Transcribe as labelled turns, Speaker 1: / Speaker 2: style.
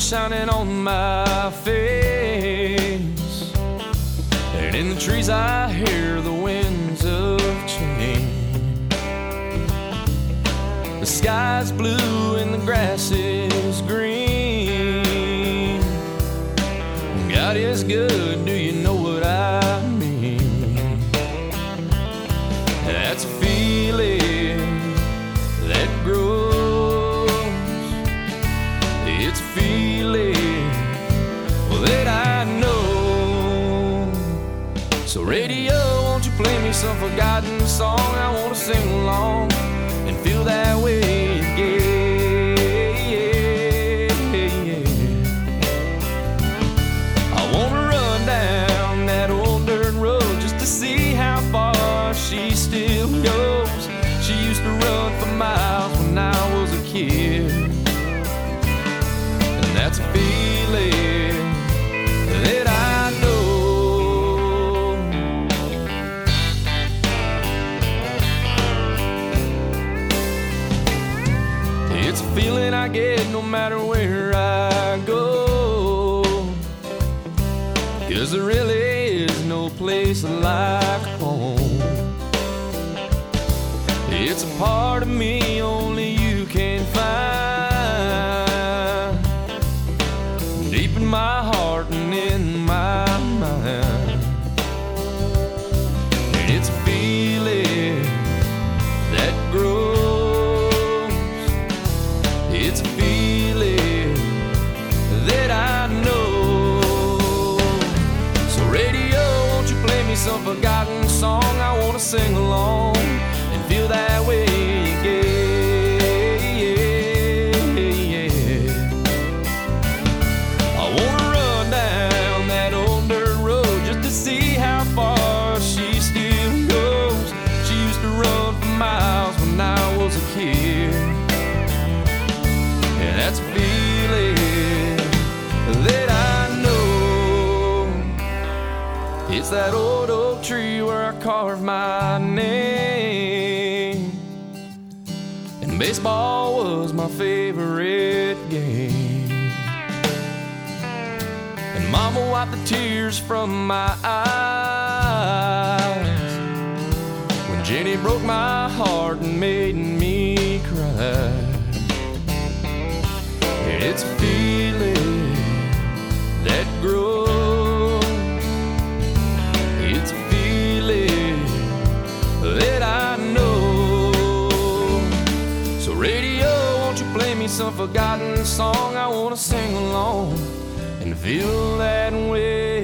Speaker 1: shining on my face, and in the trees I hear the winds of change. The sky's blue and the grass is green. God is good, do you know what I mean? That's a feeling that grows. It's a feeling that I know. So radio, won't you play me some forgotten song? I want to sing along and feel that way again. I want to run down that old dirt road just to see how far she still goes. She used to run for miles when I was a kid, and that's a feeling that I know. It's a feeling I get no matter where I go, 'cause there really is no place like home. It's a part of me only you can find, deep in my heart and in my mind. And it's a feeling that grows. It's a feeling that I know. So radio, won't you play me some forgotten song? I want to sing along and feel that way again. I wanna run down that old dirt road just to see how far she still goes. She used to run for miles when I was a kid, and that's a feeling that I know. It's that old oak tree where I carved my name, and baseball was my favorite game. And Mama wiped the tears from my eyes when Jenny broke my heart and made me cry. And it's a feeling that grows. It's a feeling that I know. So radio, won't you play me some forgotten song? I wanna sing along and feel that way